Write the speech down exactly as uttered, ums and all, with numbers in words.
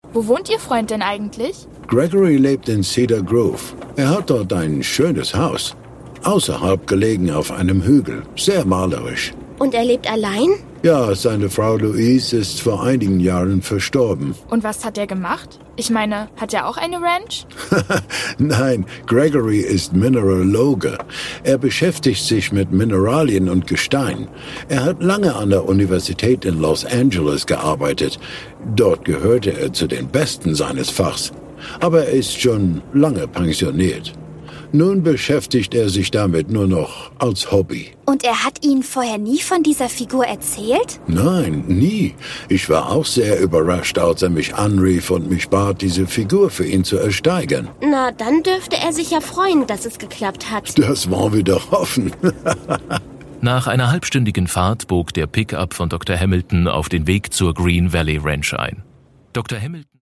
Wo wohnt Ihr Freund denn eigentlich? Gregory lebt in Cedar Grove. Er hat dort ein schönes Haus. Außerhalb gelegen auf einem Hügel. Sehr malerisch. Und er lebt allein? Ja, seine Frau Louise ist vor einigen Jahren verstorben. Und was hat er gemacht? Ich meine, hat er auch eine Ranch? Nein, Gregory ist Mineraloge. Er beschäftigt sich mit Mineralien und Gestein. Er hat lange an der Universität in Los Angeles gearbeitet. Dort gehörte er zu den Besten seines Fachs. Aber er ist schon lange pensioniert. Nun beschäftigt er sich damit nur noch als Hobby. Und er hat Ihnen vorher nie von dieser Figur erzählt? Nein, nie. Ich war auch sehr überrascht, als er mich anrief und mich bat, diese Figur für ihn zu ersteigern. Na, dann dürfte er sich ja freuen, dass es geklappt hat. Das wollen wir doch hoffen. Nach einer halbstündigen Fahrt bog der Pickup von Doktor Hamilton auf den Weg zur Green Valley Ranch ein. Doktor Hamilton